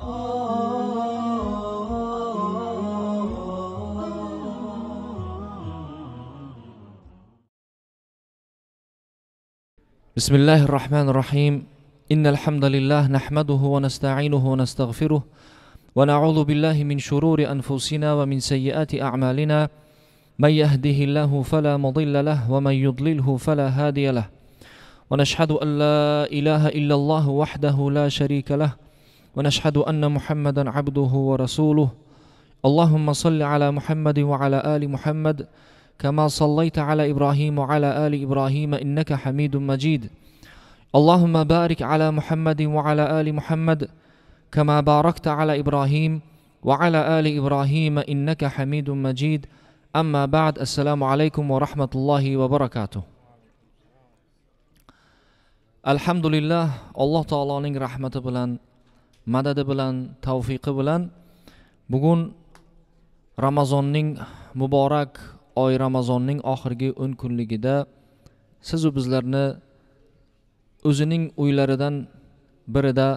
بسم الله الرحمن الرحيم إن الحمد لله نحمده ونستعينه ونستغفره ونعوذ بالله من شرور أنفسنا ومن سيئات أعمالنا من يهده الله فلا مضل له ومن يضلله فلا هادي له ونشهد أن لا إله إلا الله وحده لا شريك له ونشهد أن محمدا عبده ورسوله اللهم صل على محمد وعلى آل محمد كما صليت على إبراهيم وعلى آل إبراهيم إنك حميد مجيد اللهم بارك على محمد وعلى آل محمد كما باركت على إبراهيم وعلى آل إبراهيم إنك حميد مجيد أما بعد السلام عليكم ورحمة الله وبركاته الحمد لله الله تعالى رحمة بلان مدد بلان توفيق بلان bugun Ramazonning muborak oy Ramazonning oxirgi 10 kunligida siz va bizlarni o'zining uylaridan birida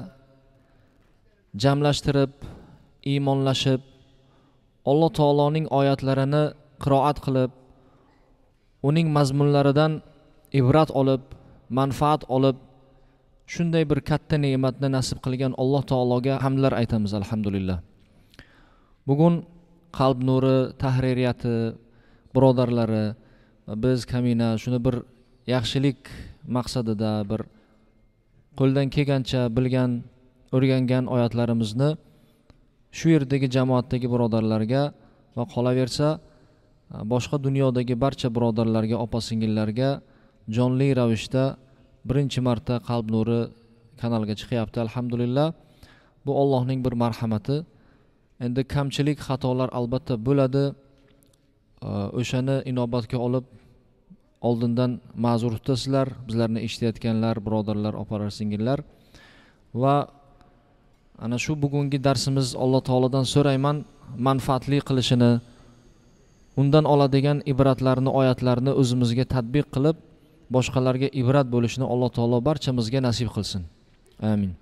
jamlashtirib, iymonlashib, Alloh taoloning oyatlarini qiroat qilib, uning mazmunlaridan ibrat olib, manfaat olib, shunday bir katta ne'matni nasib qilgan Alloh taologa hamdlar aytamiz alhamdulillah. Bugun Qalb Nuri tahririyati birodarlari biz Kamina shuni bir yaxshilik maqsadida bir qo'ldan kelgancha bilgan, o'rgangan oyatlarimizni shu yerdagi jamoatdagi birodarlarga va qolaversa boshqa dunyodagi barcha birodarlarga, opa-singillarga jonli ravishda birinchi marta Qalb Nuri kanalga chiqyapti alhamdulillah. Bu Allohning bir marhamati. Endi kamchilik, xatolar albatta bo'ladi. O'shani inobatga olib oldindan ma'zur tutasizlar, bizlarni eshitayotganlar, birodarlar, opalar, singillar. Va ana shu bugungi darsimiz Alloh taolodan so'rayman manfaatli qilishini, undan oladigan ibratlarni, oyatlarni o'zimizga tatbiq qilib, boshqalarga ibrat bo'lishini Alloh taolo barchamizga nasib qilsin. Amin.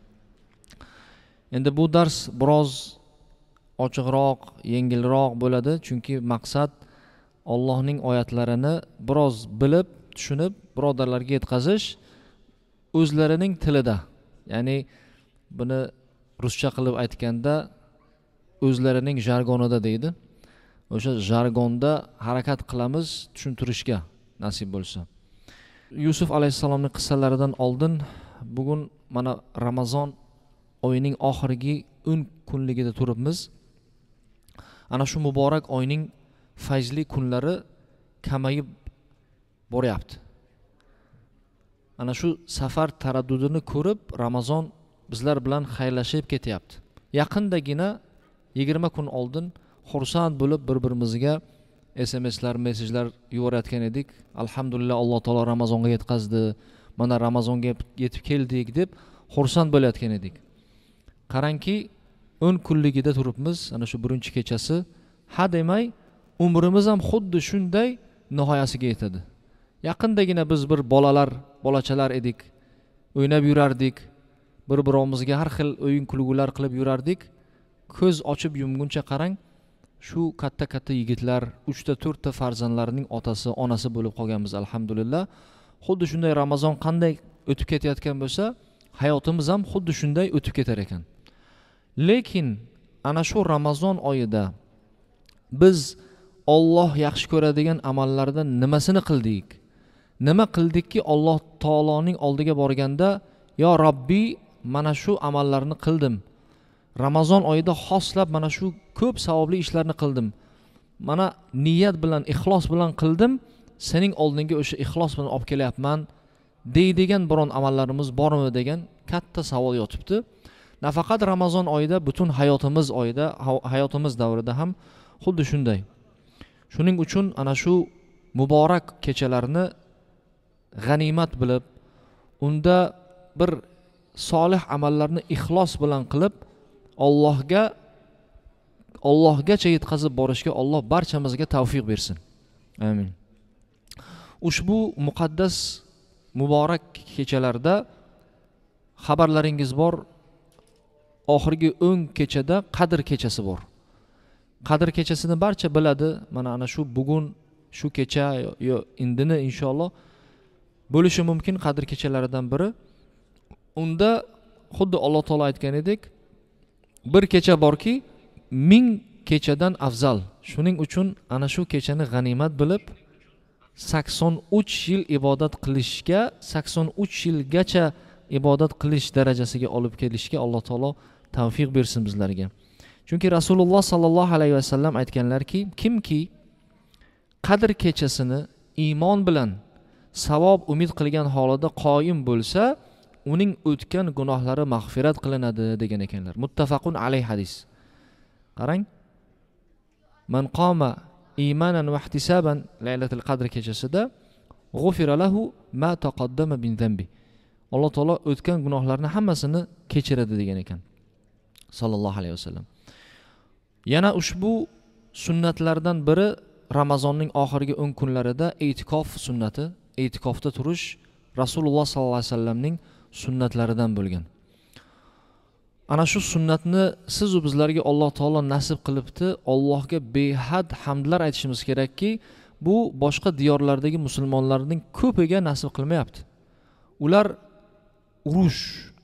Endi bu dars biroz ochiqroq, yengilroq bo'ladi, chunki maqsad Allohning oyatlarini biroz bilib, tushunib, birodarlarga yetkazish o'zlarining tilida. Ya'ni buni ruscha qilib aytganda o'zlarining jargonida deydi. O'sha jargonda harakat qilamiz tushuntirishga nasib bo'lsa. Yusuf alayhisalomning qissalaridan oldin bugun mana Ramazon oyining oxirgi 10 kunligida turibmiz. Ana shu muborak oyning fayzli kunlari kamayib boryapti. Ana shu safar taraddudini ko'rib Ramazon bizlar bilan xayrlashib ketyapti. Yaqindagina 20 kun oldin xursand bo'lib bir-birimizga SMSlar, mesajlar yuborayotgan edik. Alhamdulillah Alloh taolo Ramazonga yetkazdi. Mana Ramazonga yetib keldik deb xursand bo'layotgan edik. Qarangki 10 kunligida turibmiz, ana shu birinchi kechasi. Ha demay, umrimiz ham xuddi shunday nihoyasiga yetadi. Yaqindagina biz bir bolachalar edik. O'ynab yurardik. Bir-birimizga har xil o'yin kulgular qilib yurardik. Ko'z ochib yumguncha qarang, shu katta yigitlar, 3 ta 4 ta farzandlarining otasi, onasi bo'lib qolganmiz alhamdulillah. Xuddi shunday Ramazon qanday o'tib ketayotgan bo'lsa, hayotimiz ham xuddi shunday o'tib ketar ekan. Lekin ana shu Ramazon oyida biz Alloh yaxshi ko'radigan amallardan nimasini qildik? Nima qildikki Alloh taoloning oldiga borganda, "Yo Robbi, mana shu amallarni qildim. Ramazon oyida xoslab mana shu ko'p savobli ishlarni qildim. Mana niyat bilan, ixlos bilan qildim. Sening oldinga o'sha ixlos bilan olib kelyapman" deydigan biron amallarimiz bormi degan katta savol yotibdi. Nafaqat Ramazon oyida, butun hayotimiz davrida ham xuddi shunday. Shuning uchun ana shu muborak kechalarni g'animat bilib, unda bir solih amallarni ixlos bilan qilib, Allohgacha yetkazib borishga Alloh barchamizga tavfiq bersin. Amin. Ushbu muqaddas muborak kechalarda xabarlaringiz bor, oxirgi 10 kechada Qadr kechasi bor. Qadr kechasini barcha biladi. Mana ana shu bugun, shu kecha yo indini inshaalloh bo'lishi mumkin Qadr kechalaridan biri. Unda xuddi Alloh taolo aytgan edik, bir kecha borki 1000 kechadan afzal. Shuning uchun ana shu kechani g'animat bilib 83 yil ibodat qilishga, 83 yilgacha ibodat qilish darajasiga olib kelishga Alloh taolo tavfiq bersin bizlarga. Chunki Rasululloh sallallohu alayhi vasallam aytganlarki, kimki Qadr kechasini iymon bilan savob umid qilgan holida qoyim bo'lsa, uning o'tgan gunohlari mag'firat qilinadi degan ekanlar. Muttafaqun alayh hadis. Qarang. Man qoma imanan va ihtisaban laylatul qadr kechasida g'ufira lahu ma taqaddama min zambi. Alloh taolo o'tgan gunohlarni hammasini kechiradi degan ekan. Sallallohu alayhi vasallam. Yana ushbu sunnatlardan biri Ramazonning oxirgi 10 kunlarida e'tikof sunnati, e'tikofda turish Rasululloh sallallohu alayhi vasallamning sunnatlaridan bo'lgan. Ana shu sunnatni siz va bizlarga Alloh taolo nasib qilibdi. Allohga behad hamdlar aytishimiz kerakki, bu boshqa diyorlardagi musulmonlarning ko'piga nasib qilmayapti. Ular urush,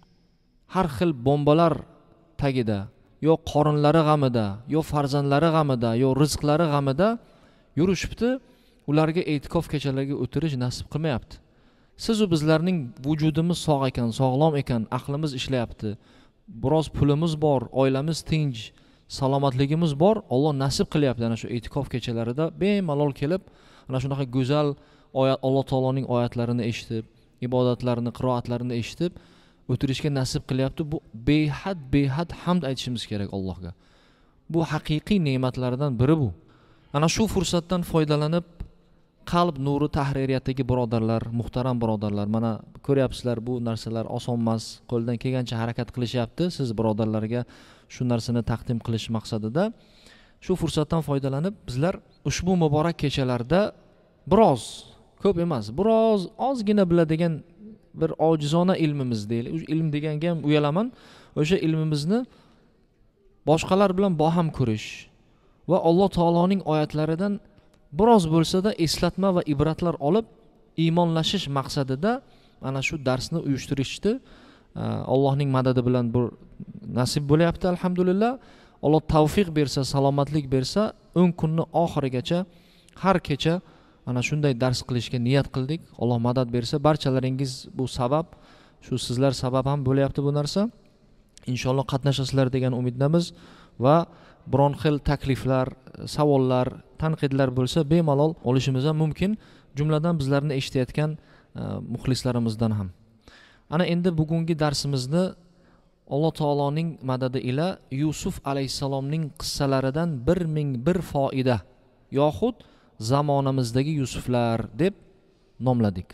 har xil bombalar tagida, yo qorinlari g'amida, yo farzandlari g'amida, yo rizqlari g'amida yurishibdi. Ularga e'tikof kechalariga o'tirish nasib qilmayapti. Siz va bizlarning vujudimiz sog' ekan, sog'lom ekan, aqlimiz ishlayapti. Biroz pulimiz bor, oilamiz tinch, salomatligimiz bor. Alloh nasib qilyapti ana shu e'tikof kechalarida bemalol kelib, ana shunaqa go'zal Alloh taoloning oyatlarini eshitib, ibodatlarini, qiroatlarini eshitib o'tirishga nasib qilyapti. Bu behad hamd aytishimiz kerak Allohga. Bu haqiqiy ne'matlardan biri bu. Ana shu fursatdan foydalanib qalb nuri tahririyatdagi birodarlar, muhtaram birodarlar, mana ko'ryapsizlar, bu narsalar oson emas, qo'ldan kelgancha harakat qilishyapti. Siz birodarlarga shu narsani taqdim qilish maqsadida shu fursatdan foydalanib bizlar ushbu muborak kechalarda biroz, ko'p emas, biroz ozgina biladigan bir ojizona ilmimiz deylik. Ilm deganga ham uyalaman. O'sha ilmimizni boshqalar bilan baham ko'rish va Alloh taoloning oyatlaridan biroz bo'lsa-da eslatma va ibratlar olib iymonlashish maqsadida ana shu darsni uyushtirishdi. Allohning madadi bilan bu nasib bo'lyapti alhamdulillah. Alloh tavfiq bersa, salomatlik bersa, 10 kunni oxirigacha har kecha ana shunday dars qilishga niyat qildik. Alloh madad bersa, barchalaringiz bu sabab, shu sizlar sabab ham bo'lyapti bu narsa. Inshaalloh qatnashasizlar degan umiddamiz va biron xil takliflar, savollar, tanqidlar bo'lsa bemalol olishimiz ham mumkin, jumladan bizlarni eshitayotgan muxlislarimizdan ham. Ana endi bugungi darsimizni Alloh taoloning madadi ila Yusuf alayhisalomning qissalaridan 1001 foida yoxud zamonamizdagi Yusuflar deb nomladik.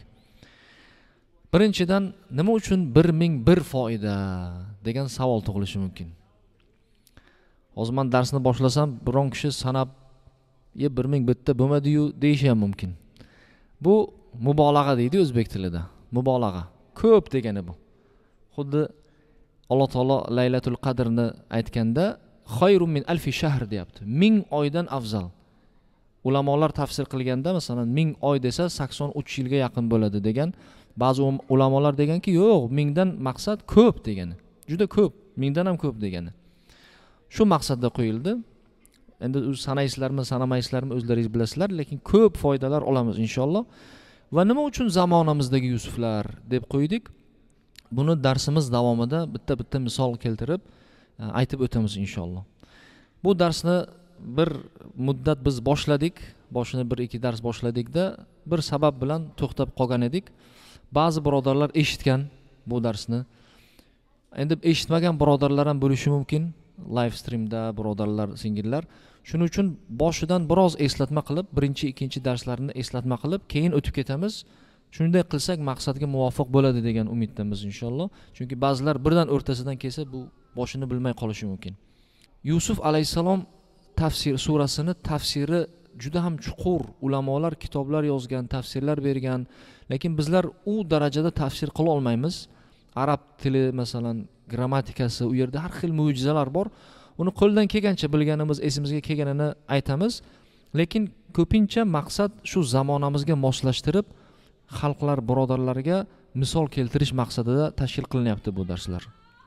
Birinchidan, nima uchun 1001 foida degan savol tug'ilishi mumkin. Hozir men darsni boshlasam, biron kishi sanab, 1001 ta bo'lmadi-yu deyishi ham mumkin. Bu mubolag'a deydi o'zbek tilida. Mubolag'a. Ko'p degani bu. Xuddi Alloh taolo Laylatul Qadrni aytganda, "Xayrun min alfi shahr" deyapti. 1000 oydan afzal. Ulamolar tafsir qilganda, masalan, 1000 oy desa 83 yilga yaqin bo'ladi degan. Ba'zi ulamolar deganki, yo'q, 1000 dan maqsad ko'p degani. Juda ko'p, 1000 dan ham ko'p degani. Shu maqsadda qo'yildi. Endi sanaysizlarmi, sanamaysizlarmi o'zlaringiz bilasizlar, lekin ko'p foydalar olamiz inshaalloh. Va nima uchun zamonamizdagi Yusuflar deb qo'ydik? Buni darsimiz davomida bitta misol keltirib aytib o'tamiz inshaalloh. Bu darsni bir muddat biz boshladik. Boshini 1-2 dars boshladik-da, bir sabab bilan to'xtab qolgan edik. Ba'zi birodarlar eshitgan bu darsni. Endi eshitmagan birodarlar ham bo'lishi mumkin. Live streamda birodarlar, singillar. Shuning uchun boshidan biroz eslatma qilib, 1-2 darslarni eslatma qilib, keyin o'tib ketamiz. Shunday qilsak maqsadga muvofiq bo'ladi degan umiddamiz inshaalloh. Chunki ba'zilar birdan o'rtasidan kelsa, bu boshini bilmay qolishi mumkin. Yusuf alayhisalom surasini tafsiri juda ham chuqur, ulamolar kitoblar yozgan, tafsirlar bergan, lekin bizlar u darajada tafsir qila olmaymiz. Arab tili masalan grammatikasi, u yerda har xil mo'jizalar bor. Uni qo'ldan kelgancha bilganimiz, esimizga kelganini aytamiz. Lekin ko'pincha maqsad shu zamonamizga moslashtirib, xalqlar birodarlarga misol keltirish maqsadida tashkil qilinyapti bu darslar.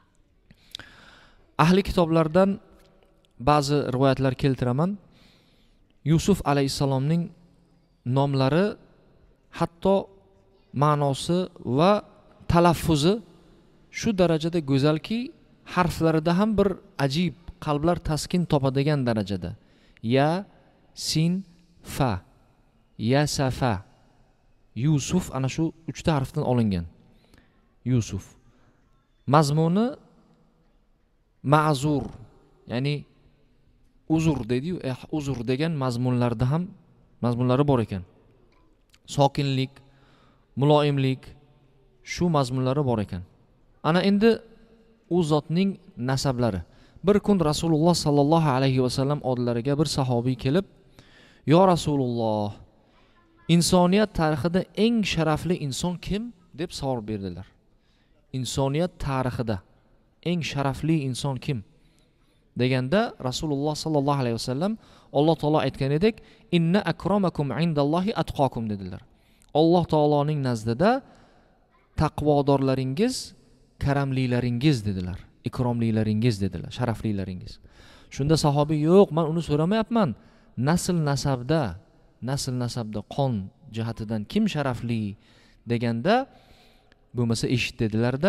Ahli kitoblardan ba'zi rivoyatlar keltiraman. Yusuf alayhisalomning nomlari hatto ma'nosi va talaffuzi shu darajada go'zalki, harflarida ham bir ajib, qalblar taskin topadigan darajada. Ya, sin, fa, ya, safa. Yusuf ana shu 3 ta harfdan olingan. Yusuf. Mazmuni ma'zur, ya'ni uzr deydi-yu, uzr degan mazmunlarda ham mazmunlari bor ekan. Sokinlik, muloyimlik, shu mazmunlari bor ekan. Ana endi u zotning nasablari. Bir kun Rasululloh sallallohu alayhi va sallam oldilariga bir sahobiy kelib, "Yo Rasululloh, insoniyat tarixida eng sharafli inson kim?" deb savol berdilar. Insoniyat tarixida eng sharafli inson kim deganda Rasululloh sallallohu alayhi va sallam Alloh taolo aytgan edek, "Inna akramakum indallohi atqakum" dedilar. Alloh taoloning nazdida taqvodorlaringiz, karamlilaringiz dedilar. Ikromlilaringiz dedilar, sharaflilaringiz. Shunda sahobiy, "Yo'q, men uni so'ramayapman. Nasl nasabda qon jihatidan kim sharafli?" deganda, bo'lmasa eshit dedilarda,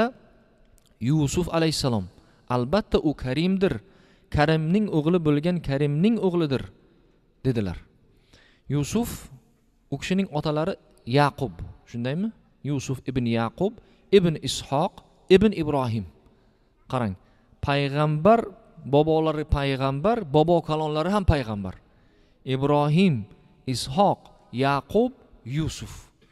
Yusuf alayhisalom, albatta u karimdir. Karimning o'g'li bo'lgan Karimning o'g'lidir dedilar. Yusuf, u kishining otalari Yaqub, shundaymi? Yusuf ibn Yaqub, ibn Ishoq, ibn Ibrohim. Qarang, payg'ambar, bobolari payg'ambar, bobo kalonlari ham payg'ambar. Ibrohim, Ishoq, Yaqub, Yusuf.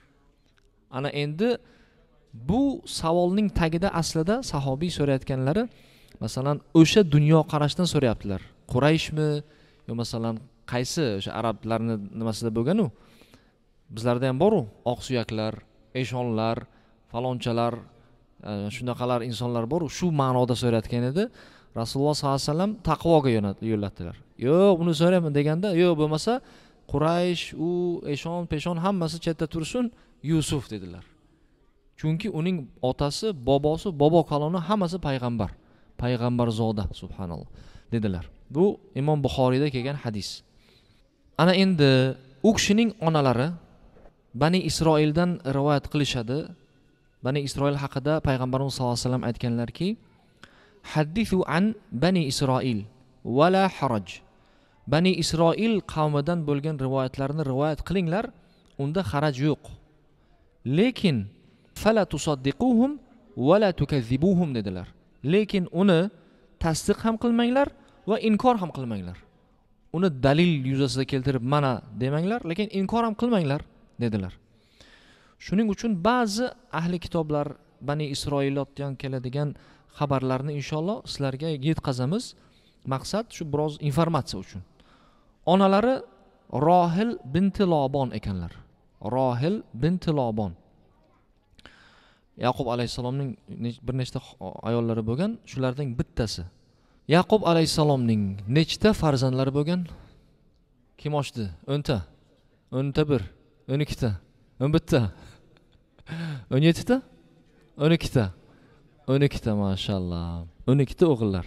Ana endi bu savolning tagida aslida sahobiy so'rayotganlari, masalan, o'sha dunyo qarashdan so'rayaptilar. Qurayshmi yo masalan qaysi o'sha arablarning nimasida bo'lgan-u? Bizlarda ham bor-u, oq suyaklar, eshonlar, falonchalar, shunaqalar insonlar bor-u, shu ma'noda so'rayotgan edi. Rasululloh sollallohu alayhi vasallam taqvoga yo'llatdilar. "Yo'q, uni so'rayman" deganda, "Yo'q, bo'lmasa Quraysh, u eshon, peshon hammasi chetda tursin, Yusuf" dedilar. Chunki uning otasi, bobosi, bobo kaloni hammasi payg'ambar. Payg'ambar zoda, subhanalloh dedilar. Bu Imom Buxoriyda kelgan hadis. Ana endi u kishining onalari Bani Isroildan rivoyat qilishadi. Bani Isroil haqida payg'ambarimiz sollallohu alayhi vasallam aytganlarki, "Haddithu an Bani Isroil va la haraj." Bani Isroil qavmidan bo'lgan rivoyatlarni rivoyat qilinglar, unda haraj yo'q. Lekin fala tusaddiquhum va la tukazzibuhum dedilar. Lekin uni tasdiq ham qilmanglar va inkor ham qilmanglar. Uni dalil yuzasiga keltirib mana demanglar, lekin inkor ham qilmanglar dedilar. Shuning uchun ba'zi ahli kitoblar Bani Isroilotdan keladigan xabarlarni inshaalloh sizlarga yetkazamiz. Maqsad shu biroz informatsiya uchun. Onalari Rohil binti Lobon ekanlar. Rohil binti Lobon. Yaqub alayhisalomning bir nechta ayollari bo'lgan, shularning bittasi. Yaqub alayhisalomning nechta farzandlari bo'lgan? Kim ochdi? 10 ta. 11, 12 ta, 11 ta, 17 ta, 12 ta. 12 ta mashallah. 12 ta o'g'illar.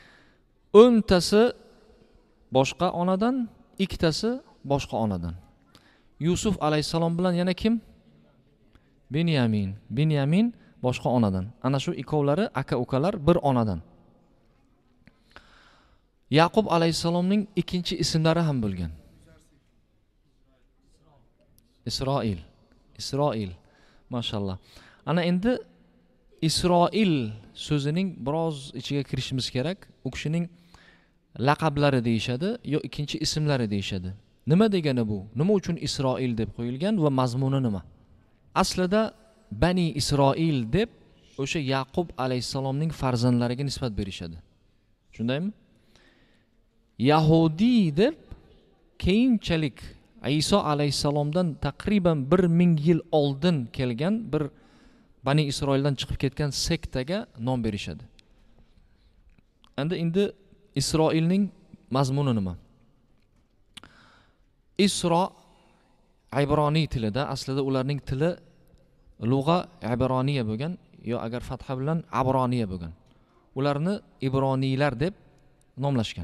10 tasi boshqa onadan, 2 tasi boshqa onadan. Yusuf alayhisalom bilan yana kim? Binyamin boshqa onadan. Ana shu ikkovlari aka-ukalar bir onadan. Yaqub alayhisalomning ikkinchi ismlari ham bo'lgan. Isroil. Mashallah. Ana endi Isroil so'zining biroz ichiga kirishimiz kerak. U kishining laqablari deyishadi, yo ikkinchi ismlari deyishadi. Nima degani bu? Nima uchun Isroil deb qo'yilgan va mazmuni nima? Aslida Bani Isroil deb o'sha Yaqub alayhisalomning farzandlariga nisbat berishadi. Shundaymi? Yahudi deb keyinchalik Iso alayhisalomdan taqriban 1000 yil oldin kelgan bir Bani Isroildan chiqib ketgan sektaga nom berishadi. Endi Isroilning mazmuni nima? Isro ibroniy tilida, aslida ularning tili lug'a ibroniya bo'lgan, yo agar fatha bilan abroniya bo'lgan. Ularni ibroniylar deb nomlashgan.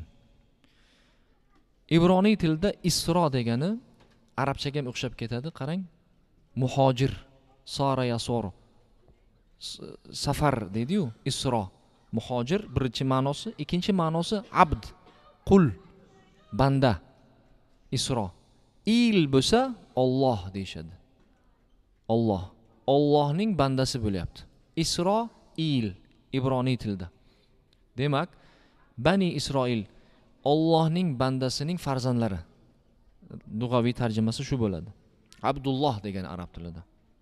Ibroniy tilda Isro degani arabchaga ham o'xshab ketadi, qarang. Muhojir, sara yasor. Safar deydi-yu, Isro. Muhojir birinchi ma'nosi, ikkinchi ma'nosi abd, qul, banda. Isro. Il bo'lsa Alloh deyshadi. Alloh. Allohning bandasi bo'lyapti. Isro, il, ibroniy tilda. Demak, Bani Isroil Allohning bandasining farzandlari. Lug'aviy tarjimasi shu bo'ladi. Abdulloh degan arab tilida.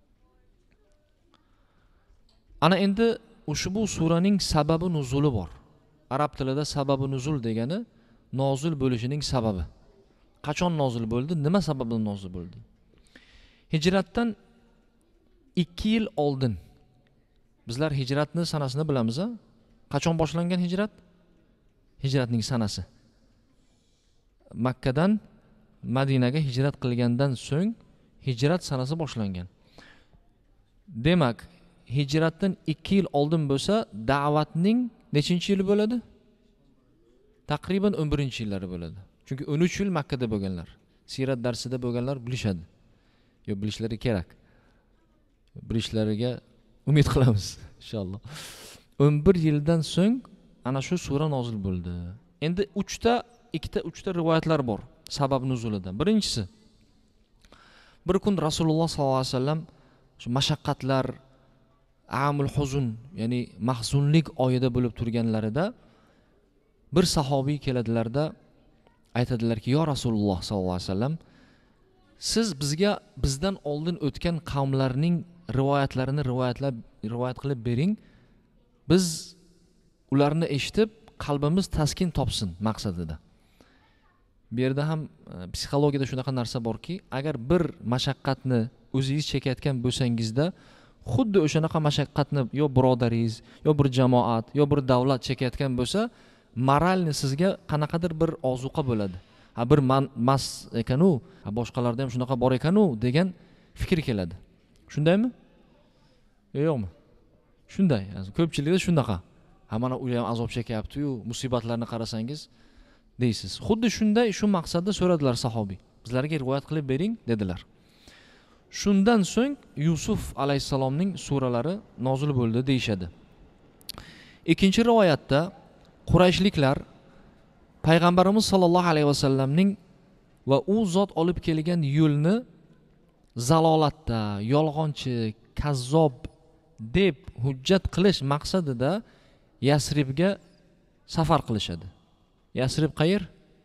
Ana endi ushbu suraning sababi nuzuli bor. Arab tilida sababi nuzul degani nozil bo'lishining sababi. Qachon nozil bo'ldi? Nima sababdan nozil bo'ldi? Hijratdan 2 yil oldin. Bizlar hijratni sanasini bilamiz, a? Qachon boshlangan hijrat? Hijratning sanasi. Makkadan Madinaga hijrat qilgandan so'ng hijrat sanasi boshlangan. Demak, hijratdan 2 yil oldin bo'lsa, da'vatning nechinchi yili bo'ladi? Taqriban 11-yillari bo'ladi. Chunki 13 yil Makkada bo'lganlar. Sirat darsida bo'lganlar bilishadi. Yo, bilishlari kerak. Bilishlariga umid qilamiz inshaalloh. 11 yildan so'ng ana shu sura nozil bo'ldi. Endi 3ta rivoyatlar bor sabab nuzulida. Birinchisi, bir kun Rasululloh sollallohu alayhi vasallam shu mashaqqatlar, amul huzun, ya'ni mahzunlik oyida bo'lib turganlarida bir sahobiy keladilarda aytadilarki, "Yo Rasululloh sollallohu alayhi vasallam, siz bizdan oldin o'tgan qavmlarning rivoyatlarini rivoyat qilib bering. Biz ularni eshitib qalbimiz taskin topsin" maqsadida. Bu yerda ham psixologiyada shunaqa narsa borki, agar bir mashaqqatni o'zingiz chekayotgan bo'lsangizda, xuddi o'shanaqa mashaqqatni yo birodaringiz, yo bir jamoat, yo bir davlat chekayotgan bo'lsa, moralni sizga qanaqadir bir ozuqa bo'ladi. Ha, bir mas ekanu, boshqalarda ham shunaqa bor ekanu degan fikr keladi. Shundaymi? Yo'qmi? Shunday. Ko'pchilikda shunaqa. Ha, mana u ham azob chekyapti-yu, musibatlarni qarasangiz deysiz. Xuddi shunday, shu maqsadda so'radilar sahobiy. Bizlarga rivoyat qilib bering dedilar. Shundan so'ng Yusuf alayhisalomning suralari nozil bo'ldi deyshadi. Ikkinchi rivoyatda Qurayshliklar Payg'ambarimiz sollallohu alayhi vasallamning va u zot olib kelgan yo'lni zalolatda, yolg'onchi, kazzob deb hujjat qilish maqsadida Yasribga safar qilishadi. Yasrib qayer?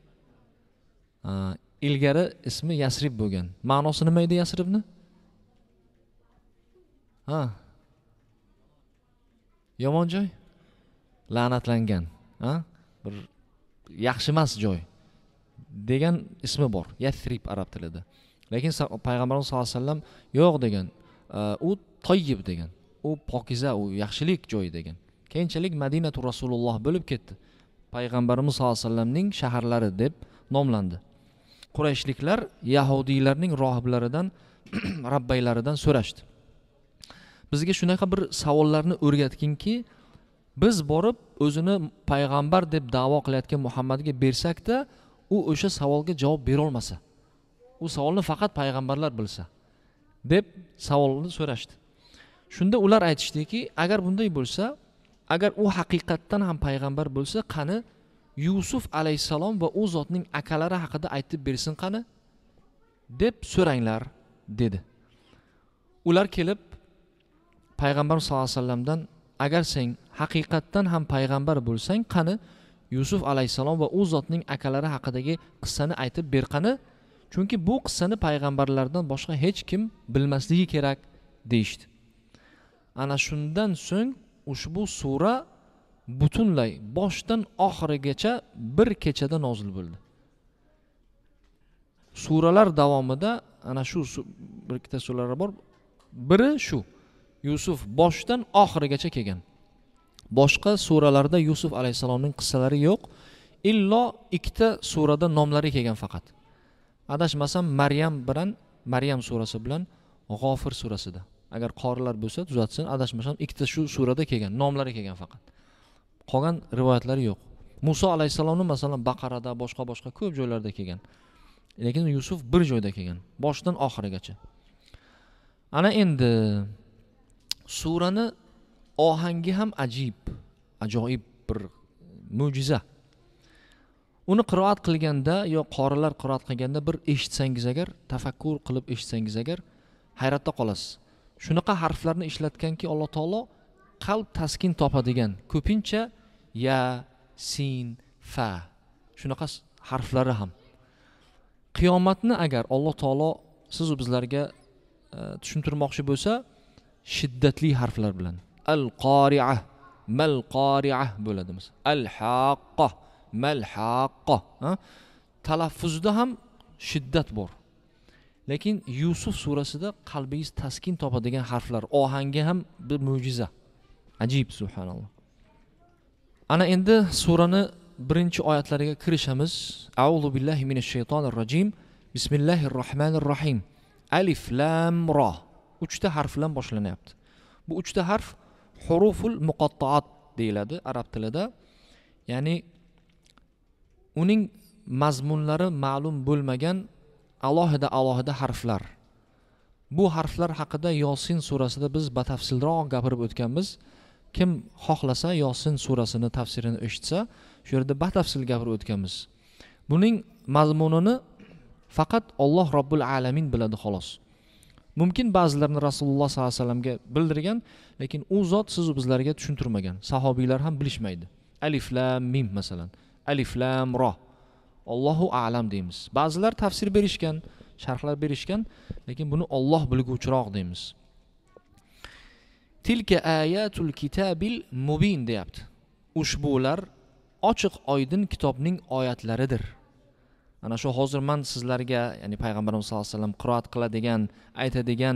Ilgari ismi Yasrib bo'lgan. Ma'nosi nima edi Yasribni? Yomon joy? La'natlangan. Bir yaxshi emas joy degan ismi bor. Yasrib arab tilida. Lekin Payg'ambarimiz sollallohu alayhi vasallam yo'q degan. U toyyib degan. U pokiza, u yaxshilik joyi degan. Keyinchalik Madinatu Rasululloh bo'lib ketdi. Payg'ambarimiz sollallohu alayhi vasallamning shaharlari deb nomlandi. Qurayshliklar yahudiylarning rohiblaridan, rabbaylaridan so'rashdi. Bizga shunaqa bir savollarni o'rgatginki, biz borib o'zini payg'ambar deb da'vo qilayotgan Muhammadga bersak-da, u o'sha savolga javob bera olmasa, u savolni faqat payg'ambarlar bilsa deb savolni so'rashdi. Shunda ular aytishdiki, agar bunday bo'lsa, agar u haqiqatdan ham payg'ambar bo'lsa, qani Yusuf alayhisalom va u zotning akalari haqida aytib bersin qani deb so'ranglar dedi. Ular kelib Payg'ambar sollallohu alayhi vasallamdan, agar sen haqiqatdan ham payg'ambar bo'lsang, qani Yusuf alayhisalom va u zotning akalari haqidagi qissani aytib ber qani, chunki bu qissani payg'ambarlardan boshqa hech kim bilmasligi kerak deyishdi. Ana shundan so'ng ushbu sura butunlay boshdan oxirigacha bir kechada nozil bo'ldi. Suralar davomida ana shu bir ikkita suralar bor. Biri shu Yusuf boshdan oxirigacha kelgan. Boshqa suralarda Yusuf alayhissalomning qissalari yo'q, illo ikkita surada nomlari kelgan faqat. Adashmasam Maryam surasi bilan G'ofir surasida. Agar qorilar bo'lsa tuzatsin, adashmasam ikkita shu surada kelgan, nomlari kelgan faqat. Qolgan rivoyatlari yo'q. Muso alayhissalomning masalan Baqarada, boshqa ko'p joylarda kelgan. Lekin Yusuf bir joyda kelgan, boshdan oxirigacha. Ana endi surani ohangi ham ajoyib bir mo'jiza. Uni qiroat qilganda yo qorilar qiroat qilganda bir eshitsangiz agar, tafakkur qilib eshitsangiz agar hayratda qolasiz. Shunaqa harflarni ishlatganki Alloh taolo qalb taskin topadigan, ko'pincha ya, sin, fa shunaqa harflari ham. Qiyomatni agar Alloh taolo siz bizlarga tushuntirmoqchi bo'lsa, shiddatli harflar bilan al-qari'ah, mal-qari'ah bo'ladi mesela. Al-haqqah, mal-haqqah. Talaffuzda ham shiddat bor. Lekin Yusuf surasida qalbingiz taskin topadigan harflar, ohangi ham bir mo'jiza. Ajib, subhanalloh. Ana endi surani birinchi oyatlariga kirishamiz. A'udhu billahi minash shaytonir rojim. Bismillahirrohmanirrohim. Alif lam ra. 3 ta harf bilan boshlanyapti. Bu 3 ta harf huruful muqattaat deyiladi arab tilida. Ya'ni uning mazmunlari ma'lum bo'lmagan alohida harflar. Bu harflar haqida Yosin surasida biz batafsilroq gapirib o'tganmiz. Kim xohlasa Yosin surasini tafsirini eshitsa, shu yerda batafsil gapirib o'tganmiz. Buning mazmunini faqat Alloh Robbul alamin biladi xolos. Mumkin ba'zilarni Rasululloh sollallohu alayhi vasallamga bildirgan, lekin u zot siz bizlarga tushuntirmagan. Sahobiylar ham bilishmaydi. Alif lam mim masalan, alif lam ra. Allohu a'lam deymiz. Ba'zilar tafsir berishgan, sharhlar berishgan, lekin buni Alloh bilguvchiroq deymiz. Tilka ayatul kitabil mubin deyapti. Ushbular ochiq oydin kitobning oyatlaridir. Ana shu hozir men sizlarga, ya'ni payg'ambarimiz sollallohu alayhi vasallam qiroat qiladigan, aytadigan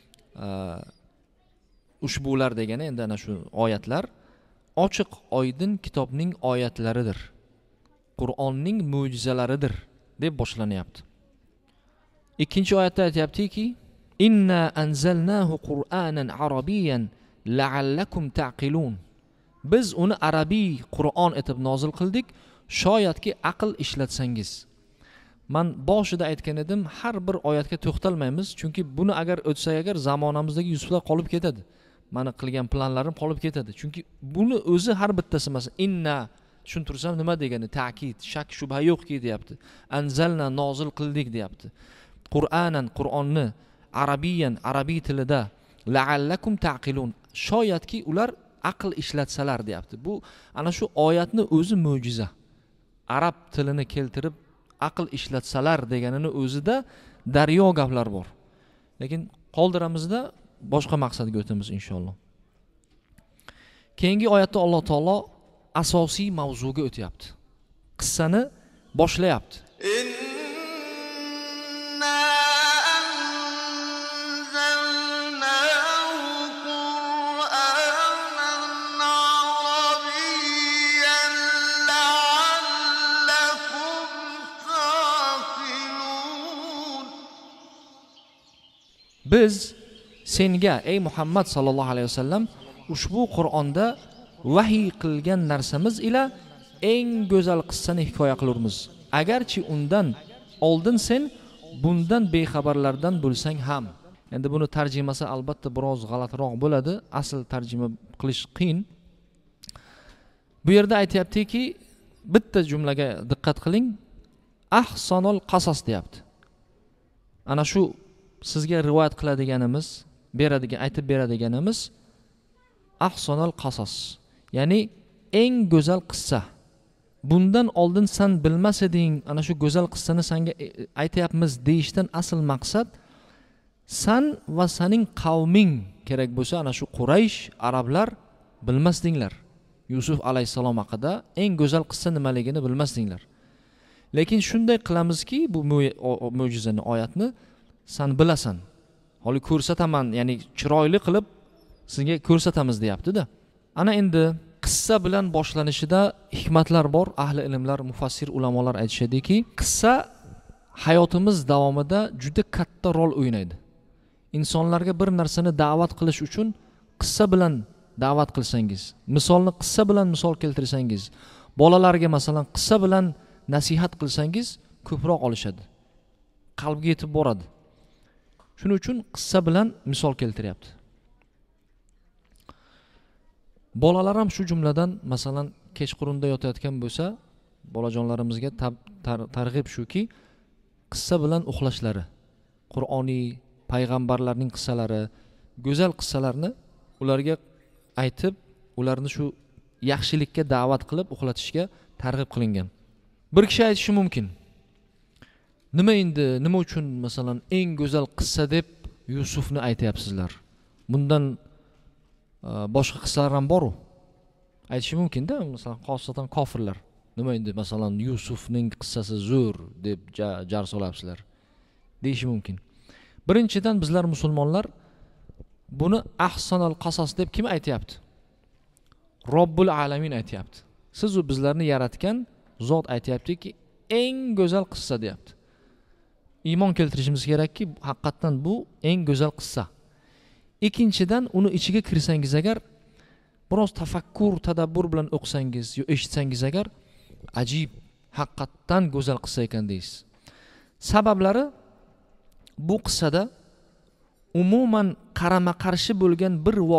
ushbular degani endi ana shu oyatlar ochiq oydin kitobning oyatlaridir. Qur'onning mo'jizalaridir deb boshlanyapti. Ikkinchi oyatda aytayaptiki, inna anzalnahu qur'anan arabiyyan la'allakum ta'qilun. Biz uni arabiy Qur'on etib nozil qildik, shoyatki aql ishlatsangiz. Men boshida aytgan edim, har bir oyatga to'xtalmaymiz, chunki buni agar o'tsak agar zamonamizdagi Yusuflar qolib ketadi. Meni qilgan planlarim qolib ketadi. Chunki buni o'zi har bittasi masalan inna tushuntirsam nima degani? Ta'kid, shak shubha yo'qki deyapti. Anzalna nozil qildik deyapti. Qur'anan Qur'onni arabiyyan arabiy tilida la'allakum ta'qilun. Shoyatki ular aql ishlatsalar deyapti. Bu ana shu oyatni o'zi mo'jiza. Arab tilini keltirib aql ishlatsalar deganini o'zida daryo gaplar bor. Lekin qoldiramizda boshqa maqsadga o'tamiz inshaalloh. Keyingi oyatda Alloh taolo asosiy mavzuga o'tyapti. Qissani boshlayapti. Biz senga ey Muhammad sallallohu alayhi vasallam ushbu Qur'onda vahiy qilgan narsamiz ila eng go'zal qissani hikoya qilurmiz. Agarchi undan oldin sen bundan bexabarlardan bo'lsang ham. Endi buni tarjimasi albatta biroz g'alatiroq bo'ladi. Asl tarjima qilish qiyin. Bu yerda aytayaptiki, bitta jumlaga diqqat qiling. Ahsonul qasas deyapti. Ana shu sizga rivoyat qiladiganimiz, aytib beradiganimiz ahsonul qasas. Ya'ni eng go'zal qissa. Bundan oldin sen bilmas eding, ana shu go'zal qissani senga aytayapmiz deyishdan asl maqsad sen va sening qavming kerak bo'lsa ana shu Quraysh, arablar bilmasdinglar. Yusuf alayhisalom haqida eng go'zal qissa nimaligini bilmasdinglar. Lekin shunday qilamizki, bu mo'jizani, oyatni sen bilasan. Hali ko'rsataman, ya'ni chiroyli qilib sizga ko'rsatamiz deyapti-da. Ana endi qissa bilan boshlanishida hikmatlar bor. Ahli ilmlar, mufassir ulamolar aytishadiki, qissa hayotimiz davomida juda katta rol o'ynaydi. Insonlarga bir narsani da'vat qilish uchun qissa bilan da'vat qilsangiz, misolni qissa bilan misol keltirsangiz, bolalarga masalan qissa bilan nasihat qilsangiz ko'proq olishadi, qalbga yetib boradi. Shuning uchun qissa bilan misol keltiryapti. Bolalar ham shu jumladan, masalan kechqurunda yotayotgan bo'lsa, bolajonlarimizga targ'ib shuki, qissa bilan uxlashlari, Qur'oniy payg'ambarlarning qissalari, go'zal qissalarni ularga aytib, ularni shu yaxshilikka da'vat qilib uxlatishga targ'ib qilingan. Bir kishi aytishi mumkin, nima endi, nima uchun masalan eng go'zal qissa deb Yusufni aytayapsizlar? Bundan boshqa qissalar ham bor-ku. Aytishi mumkin-da, masalan xosatan kofirlar. Nima endi masalan Yusufning qissasi zo'r deb jar solyapsizlar deyishi mumkin. Birinchidan bizlar musulmonlar buni ahsanal qasos deb kim aytayapti? Robbul alamin aytayapti. Siz u bizlarni yaratgan zot aytayaptiki, eng go'zal qissa deyapti. Iymon keltirishimiz kerakki, haqiqatan bu eng go'zal qissa. Ikkinchidan, uni ichiga kirsangiz agar, biroz tafakkur, tadabbur bilan o'qisangiz yo eshitsangiz agar, ajib, haqiqatan go'zal qissa ekan deysiz. Sabablari, bu qissada umuman qarama-qarshi bo'lgan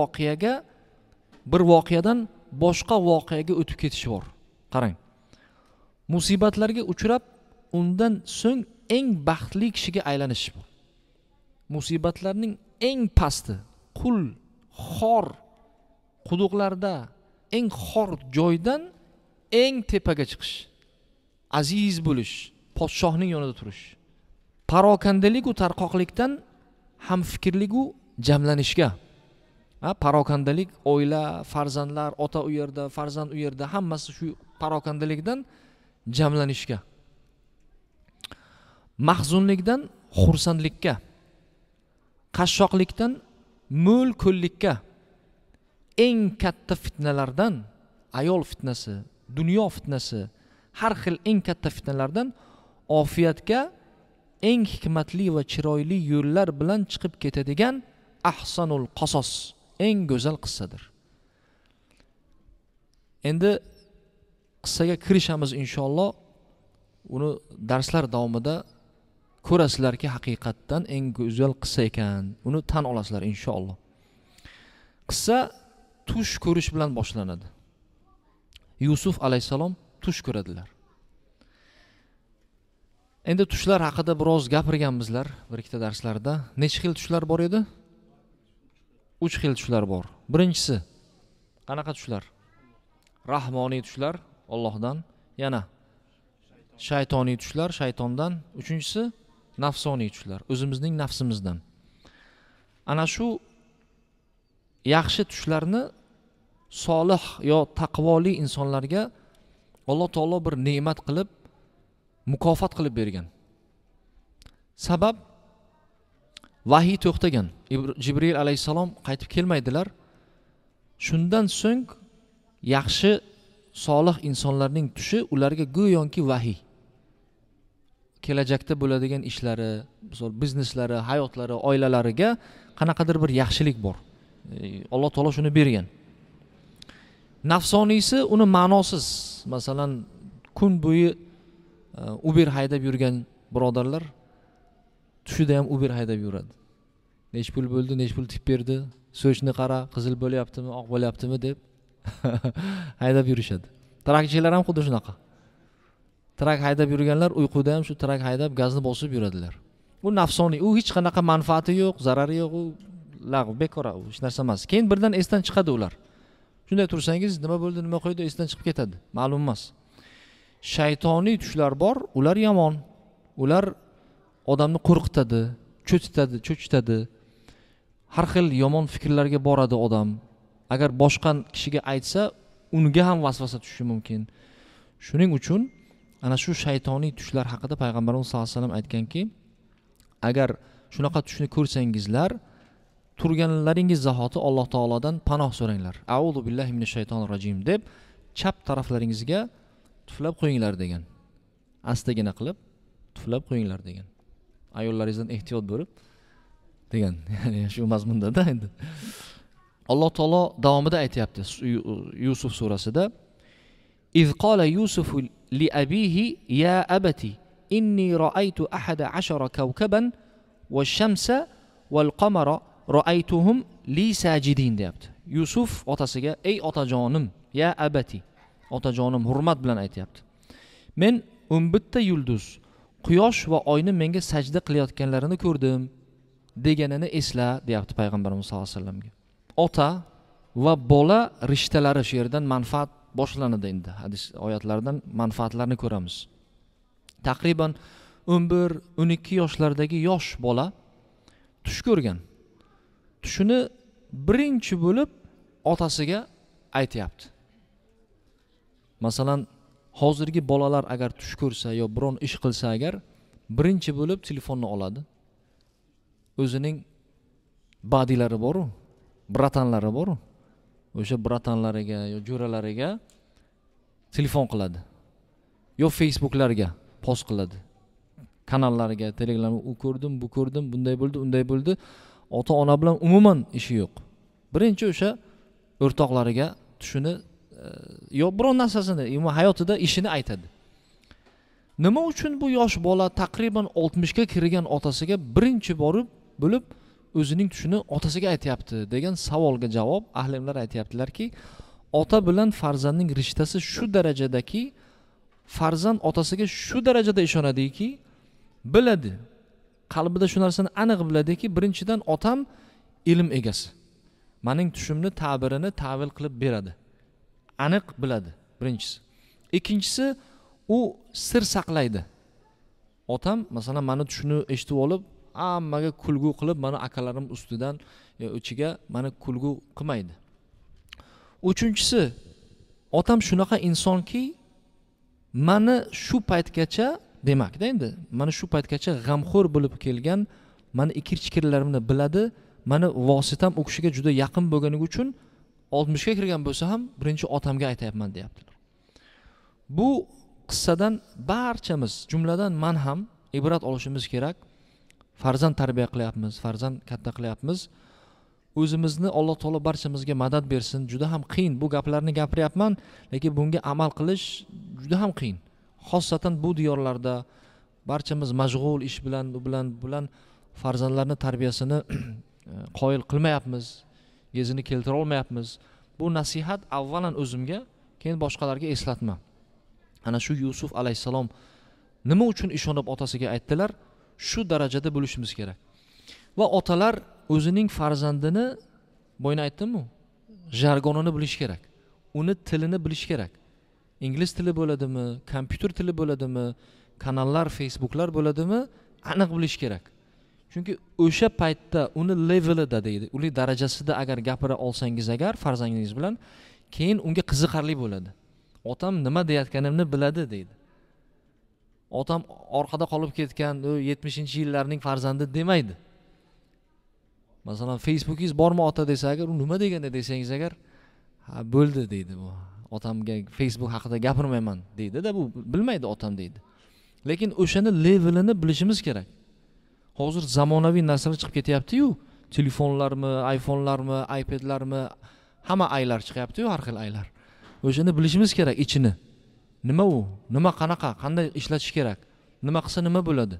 bir voqeadan boshqa voqeaga o'tib ketishi bor. Qarang. Musibatlarga uchrab, undan so'ng eng baxtli kishiga aylanish bor. Musibatlarning eng pasti, qul, xor, quduqlarda eng xor joydan eng tepaga chiqish, aziz bo'lish, podshohning yonida turish. Parokandalik va tarqoqlikdan hamfikrlik va jamlanishga. Parokandalik, oila, farzandlar, ota u yerda, farzand u yerda, hammasi shu parokandalikdan jamlanishga. Mahzunlikdan xursandlikka, qashshoqlikdan mo'l ko'llikka, eng katta fitnalardan, ayol fitnasi, dunyo fitnasi, har xil eng katta fitnalardan ofiyatga eng hikmatli va chiroyli yo'llar bilan chiqib ketadigan ahsanul qasos, eng go'zal qissadir. Endi qissaga kirishamiz inshaalloh. Uni darslar davomida ko'rasizlarki, haqiqatdan eng go'zal qissa ekan. Uni tan olasizlar inshaalloh. Qissa tush ko'rish bilan boshlanadi. Yusuf alayhisalom tush ko'radilar. Endi tushlar haqida biroz gapirganmizlar bir ikkita darslarda. Necha xil tushlar bor edi? 3 xil tushlar bor. Birinchisi qanaqa tushlar? Rahmoniy tushlar, Allohdan. Yana shaytoniy tushlar, shaytondan. Uchinchisi nafsoniy tushlar, o'zimizning nafsimizdan. Ana shu yaxshi tushlarni solih yo taqvoli insonlarga Alloh taolo bir ne'mat qilib, mukofot qilib bergan. Sabab, vahiy to'xtagan. Jibril alayhisalom qaytib kelmaydilar. Shundan so'ng yaxshi solih insonlarning tushi ularga go'yoki vahiy. Kelajakda bo'ladigan ishlari, bizneslari, hayotlari, oilalariga qanaqadir bir yaxshilik bor. Alloh taolo shuni bergan. Nafsoniysi uni ma'nosiz. Masalan, kun bo'yi Uber haydab yurgan birodarlar tushida ham Uber haydab yuradi. Nech pul bo'ldi, nech pul tip berdi, so'chni qara, qizil bo'lyaptimi, oq bo'lyaptimi deb haydab yurishadi. Trakchilar ham xuddi shunaqa. Trak haydab yurganlar uyquda ham shu trak haydab gazni bosib yuradilar. Bu nafsoniy, u hech qanaqa manfaati yo'q, zarari yo'q, u lag'v, bekor, u hech narsa emas. Keyin birdan esdan chiqadi ular. Shunday tursangiz, nima bo'ldi, nima qo'ydi, esdan chiqib ketadi. Ma'lum emas. Shaytoniy tushlar bor, ular yomon. Ular odamni qo'rqitadi, cho'chitadi. Har xil yomon fikrlarga boradi odam. Agar boshqa kishiga aytsa, unga ham vasvasa tushishi mumkin. Shuning uchun ana shu shaytoniy tushlar haqida Payg'ambarimiz sollallohu alayhi vasallam aytganki, agar shunaqa tushni ko'rsangizlar, turganlaringiz zahoti Alloh taolodan panoh so'ranglar. A'udhu billahi minash shaytonir rojim deb chap taraflaringizga tuflab qo'yinglar degan. Astagina qilib tuflab qo'yinglar degan. Ayollaringizdan ehtiyot bo'lib degan. Ya'ni shu mazmunda-da endi. Alloh taolo davomida aytayapti Yusuf surasida: "İz qala Yusuf li abihi ya abati inni ra'aytu ahada ashara kawkaban wash-shamsa wal-qamara ra'aytuhum li sajidin" deyapti. Yusuf otasiga: "Ey otajonim, ya abati", otajonim hurmat bilan aytayapti. "Men 11 ta yulduz, quyosh va oyni menga sajda qilayotganlarini ko'rdim" deganini esla, deyapti payg'ambarimiz sollallohu alayhi vasallamga. Ota va bola rishtalari shu yerdan manfaat boshlanadi endi. Hadis oyatlardan manfaatlarni ko'ramiz. Taqriban 11-12 yoshlardagi yosh bola tush ko'rgan. Tushini birinchi bo'lib otasiga aytayapti. Masalan, hozirgi bolalar agar tush ko'rsa yo biron ish qilsa agar birinchi bo'lib telefonni oladi. O'zining badilari bor-ku, bratanlari bor-ku. O'sha bratanlariga yo jo'ralariga telefon qiladi. Yo Facebooklarga post qiladi. Kanallariga, Telegramga u ko'rdim, bu ko'rdim, bunday bo'ldi, unday bo'ldi. Ota-ona bilan umuman ishi yo'q. Birinchi o'sha o'rtoqlariga tushini yo biron narsasini, hayotida ishini aytadi. Nima uchun bu yosh bola taqriban 60 ga kirgan otasiga birinchi bo'lib o'zining tushini otasiga aytayapti degan savolga javob ahlimlar aytayaptilarki, ota bilan farzandning rishtasi shu darajadaki, farzand otasiga shu darajada ishonadiki, biladi. Qalbida shu narsani aniq biladiki, birinchidan otam ilm egasi. Mening tushimni ta'birini ta'vil qilib beradi. Aniq biladi birinchisi. Ikkinchisi, u sir saqlaydi. Otam masalan meni tushini eshitib olib, hammaga kulgu qilib, meni akalarim ustidan ichiga meni kulgu qilmaydi. Uchinchisi, otam shunaqa insonki, meni shu paytgacha, demakda endi, meni shu paytgacha g'amxo'r bo'lib kelgan, meni ikir-chikirlarimni biladi, meni vositam u kishiga juda yaqin bo'lganligi uchun 60 ga kirgan bo'lsa ham birinchi otamga aytayapman, deyaptilar. Bu qissadan barchamiz, jumladan men ham ibrat olishimiz kerak. Farzand tarbiya qilyapmiz, farzand katta qilyapmiz. O'zimizni Alloh taolo barchamizga madad bersin. Juda ham qiyin bu gaplarni gapiryapman, lekin bunga amal qilish juda ham qiyin. Xossatan bu diyorlarda barchamiz mashg'ul ish bilan farzandlarni tarbiyasini qoyil qilmayapmiz, yezini keltira olmayapmiz. Bu nasihat avvalan o'zimga, keyin boshqalarga eslatma. Ana shu Yusuf alayhisalom nima uchun ishonib otasiga aytdilar? Shu darajada bo'lishimiz kerak. Va otalar o'zining farzandini, boyna aytdim-ku, jargonini bilish kerak. Uni tilini bilish kerak. Ingliz tili bo'ladimi, kompyuter tili bo'ladimi, kanallar, Facebooklar bo'ladimi, aniq bilish kerak. Chunki o'sha paytda uni levelida deydi, uning darajasida agar gapira olsangiz agar farzandingiz bilan, keyin unga qiziqarli bo'ladi. Otam nima deyotganimni biladi deydi. Otam orqada qolib ketgan 70-yillarning farzandi demaydi. Masalan, Facebookingiz bormi ota desa agar, u nima deganda desangiz agar, ha bo'ldi deydi bu. Otamga Facebook haqida gapirmayman deydi-da, bu bilmaydi otam deydi. Lekin o'shani levelini bilishimiz kerak. Hozir zamonaviy narsalar chiqib ketyapti-yu, telefonlarmi, iPhone'larmi, iPad'larmi, hamma aylar chiqyapti-yu, har xil aylar. O'shani bilishimiz kerak ichini. Nima u? Nima qanaqa? Qanday ishlatish kerak? Nima qilsa nima bo'ladi?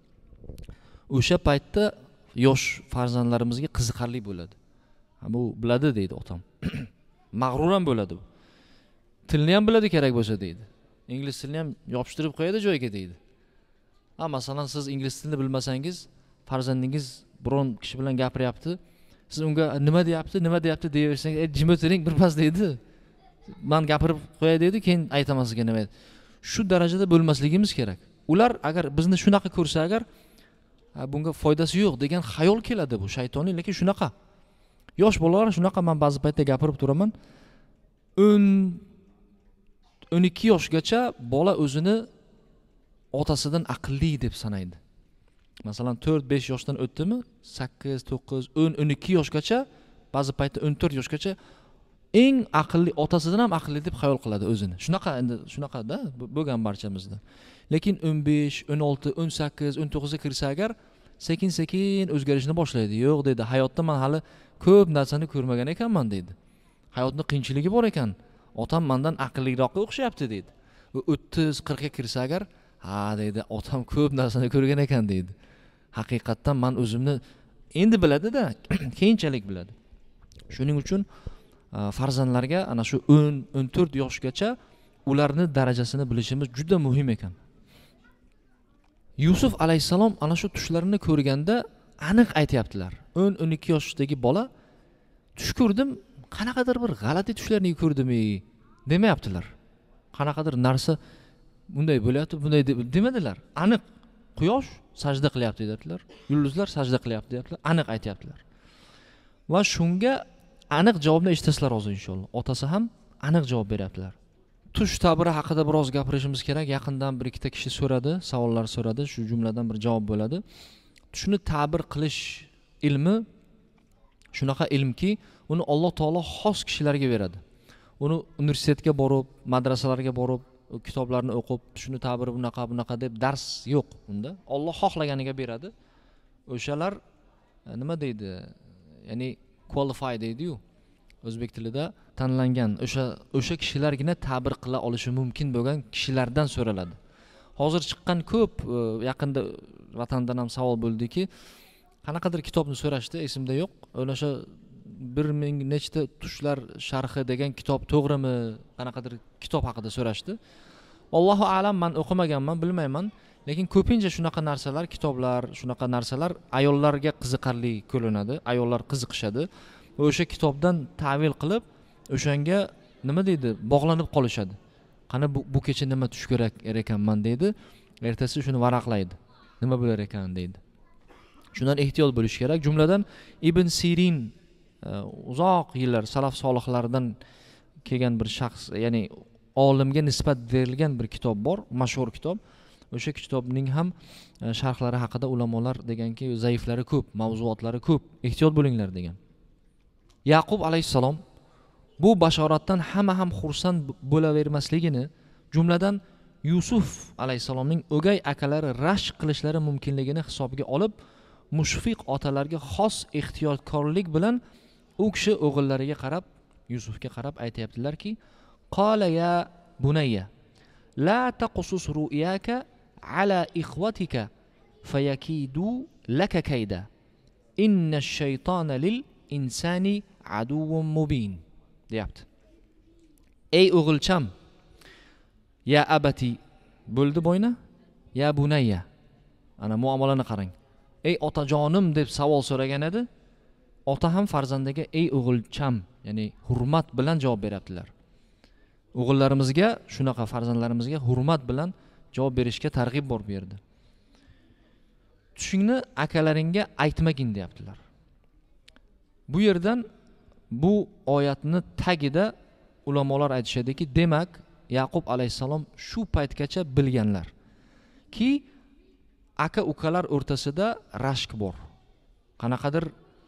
O'sha paytda yosh farzandlarimizga qiziqarli bo'ladi. Bu biladi deydi otam. Mag'rur ham bo'ladi bu. Tilni ham biladi kerak bo'lsa deydi. Ingliz tilini ham yopishtirib qo'yadi joyiga deydi. Masalan, siz ingliz tilini bilmasangiz, farzandingiz biron kishi bilan gapiryapti, siz unga nima deyapti deyaversangiz, jim o'tiring birpas deydi. Men gapirib qo'yay deydi, keyin aytaman sizga nima edi. Shu darajada bo'lmasligimiz kerak. Ular agar bizni shunaqa ko'rsa agar, bunga foydasi yo'q degan xayol keladi, bu shaytoniy, lekin shunaqa. Yosh bolalar shunaqa, men ba'zi paytda gapirib turaman. 12 yoshgacha bola o'zini otasidan aqlli deb sanaydi. Masalan 4-5 yoshdan o'tdimi, 8, 9, 10, 12 yoshgacha, ba'zi paytda 14 yoshgacha eng aqlli, otasidan ham aqlli deb xayol qiladi o'zini. Shunaqa endi shunaqada bo'lgan barchamizda. Lekin 15, 16, 18, 19 ga kirsa agar sekin-sekin o'zgarishni boshlaydi. Yo'q dedi, hayotda men hali ko'p narsani ko'rmagan ekanman deydi. Hayotning qiyinchiligi bor ekan. Otam mendan aqlliroqqa o'xshayapti deydi. 30-40 ga kirsa agar, ha deydi, otam ko'p narsani ko'rgan ekan deydi. Haqiqatdan men o'zimni endi biladi-da, keyinchalik biladi. Shuning uchun farzandlarga ana shu 10-14 yoshgacha ularning darajasini bilishimiz juda muhim ekan. Yusuf alayhisalom ana shu tushlarini ko'rganda aniq aytayaptilar. 10-12 yoshdagi bola tush ko'rdim, qanaqadir bir g'alati tushlarni ko'rdim-ey demayaptilar. Qanaqadir narsa bunday bo'lyapti, bunday demadilar. Aniq quyosh sajda qilyapti deyaptilar. Yulduzlar sajda qilyapti deyaptilar. Aniq aytayaptilar. Va shunga aniq javobni eshitasizlar hozir inshaalloh. Otasi ham aniq javob beryaptilar. Tush ta'biri haqida biroz gapirishimiz kerak. Yaqindan bir ikkita kishi so'radi, savollar so'radi. Shu jumladan bir javob bo'ladi. Tushni ta'bir qilish ilmi shunaqa ilmki, uni Alloh taolo xos kishilarga beradi. Uni universitetga borib, madrasalarga borib, kitoblarni o'qib, tushni ta'biri bunaqa deb dars yo'q unda. Alloh xohlaganiga beradi. O'shalar nima deydi? Ya'ni qualify deydi-yu. O'zbek tilida tanlangan o'sha kishilargina ta'bir qila olishi mumkin bo'lgan kishilardan so'raladi. Hozir chiqqan ko'p yaqinda vatandan ham savol bo'ldiki, qanaqadir kitobni so'rashdi, esimda yo'q. O'sha 1000 nechta tushlar sharhi degan kitob to'g'rimi? Qanaqadir kitob haqida so'rashdi. Allohu a'lam, men o'qimaganman, bilmayman. Lekin ko'pincha shunaqa narsalar, kitoblar, shunaqa narsalar ayollarga qiziqarli ko'rinadi, ayollar qiziqishadi. O'sha kitobdan ta'vil qilib, o'shanga nima deydi, bog'lanib qolishadi. Qani bu kecha nima tush ko'rar ekanman deydi, ertasi shuni varaqlaydi. Nima bo'lar ekan deydi. Shundan ehtiyot bo'lish kerak. Jumladan Ibn Sirin uzoq yillar salaf solihlaridan kelgan bir shaxs, ya'ni olimga nisbat berilgan bir kitob bor, mashhur kitob. O'sha kitobning ham sharhlari haqida ulamolar deganki, zaiflari ko'p, mavzuotlari ko'p, ehtiyot bo'linglar degan. Yaqub alayhisalom bu bashoratdan hamma ham xursand bo'lavermasligini, jumladan Yusuf alayhisalomning o'gay akalari rashk qilishlari mumkinligini hisobga olib, mushfiq otalarga xos ehtiyotkorlik bilan u kishi o'g'illariga qarab, Yusufga qarab aytayaptilarki, qala ya bunayya la taqsus ru'yaka ala ikhwatika fayakidu laka kayda inna ash-shaytana lil insani aduwwun mubin deyapti. Ey o'g'ilcham, ya abati bo'ldi bo'yna, ya bunayya. Ana muomalani qarang. Ey otajonim deb savol so'ragan edi. Ota ham farzandiga ey o'g'ilcham, ya'ni hurmat bilan javob beryaptilar. O'g'illarimizga, shunaqa farzandlarimizga hurmat bilan javob berishga targ'ib bor bu yerda. Tushingni akalaringga aytmagin deyaptilar. Bu yerdan bu oyatni tagida ulamolar aytishadiki, demak Yaqub alayhisalom shu paytgacha bilganlar ki aka ukalar o'rtasida rashk bor. Qanaqadir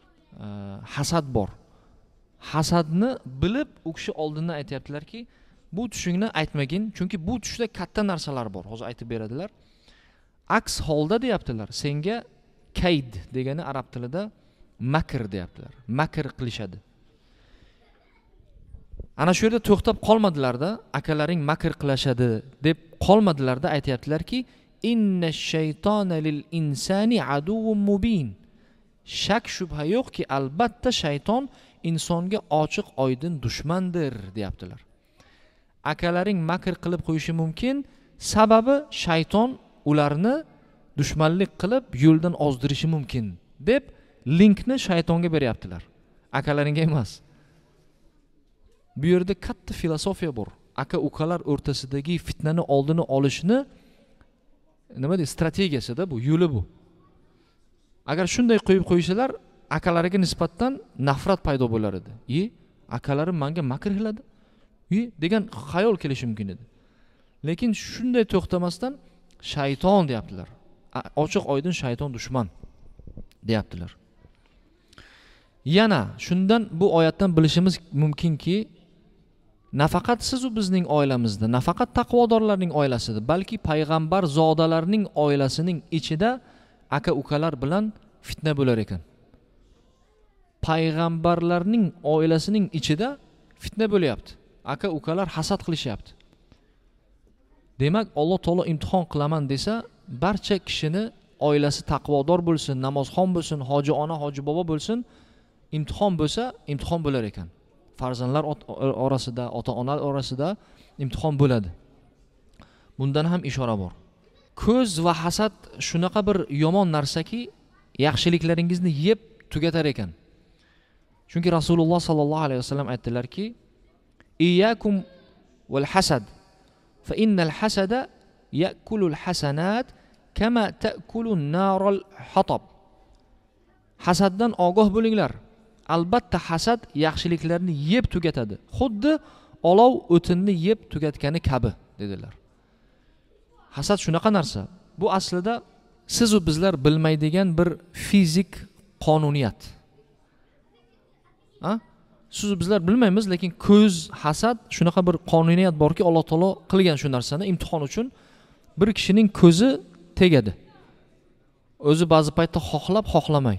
hasad bor. Hasadni bilib u kishi oldindan aytayaptilarki, bu tushingni aytmagin, chunki bu tushda katta narsalar bor. Hozir aytib beradilar. Aks holda deyaptilar, senga kayd degani arab tilida makr deyaptilar. Makr qilishadi. Ana shu yerda to'xtab qolmadilarda, akalaring makr qilashadi deb qolmadilarda, aytayaptilarki, inna shaytona lil insani aduwwun mubin. Shak shubha yo'qki, albatta shayton insonga ochiq oydin dushmandir deyaptilar. Akalaring makr qilib qo'yishi mumkin, sababi shayton ularni dushmanlik qilib yo'ldan ozdirishi mumkin deb linkni shaytonga beryaptilar. Akalaringga emas. Bu yerda katta filosofiya bor. Aka ukalar o'rtasidagi fitnani oldini olishni nima deydi, strategiyasida bu, yo'li bu. Agar shunday qo'yib qo'ysalar, akalariga nisbatan nafrat paydo bo'lar edi. Akalarim menga makr qiladi. Degan xayol kelishi mumkin edi. Lekin shunday to'xtamasdan shayton deyaptilar. ochiq oydin shayton dushman deyaptilar. Yana shundan bu oyatdan bilishimiz mumkinki, nafaqat sizu bizning oilamizda, nafaqat taqvodorlarning oilasida, balki payg'ambar zodalarning oilasining ichida aka-ukalar bilan fitna bo'lar ekan. Payg'ambarlarning oilasining ichida fitna bo'lyapti. Aka-ukalar hasad qilishyapti. Demak, Alloh taolo imtihon qilaman desa, barcha kishini oilasi taqvodor bo'lsin, namozxon bo'lsin, hoji ona, hoji bobo bo'lsin, imtihon bo'lsa, imtihon bo'lar ekan. Farzandlar orasida, ota-onalar orasida imtihon bo'ladi. Bundan ham ishora bor. Ko'z va hasad shunaqa bir yomon narsaki, yaxshiliklaringizni yeb tugatar ekan. Chunki Rasululloh sallallohu alayhi vasallam aytdilarki, "Iyyakum wal hasad, fa innal hasada ya'kulul hasanat kama ta'kulun narul hatab." Hasaddan ogoh bo'linglar. Albatta hasad yaxshiliklarni yeb tugatadi. Xuddi olov o'tinni yeb tugatgani kabi dedilar. Hasad shunaqa narsa. Bu aslida siz va bizlar bilmaydigan bir fizik qonuniyat. Siz va bizlar bilmaymiz, lekin ko'z, hasad shunaqa bir qonuniyat borki, Alloh taolo qilgan shu narsani imtihon uchun. Bir kishining ko'zi tegadi. O'zi ba'zi paytda xohlab, xohlamay.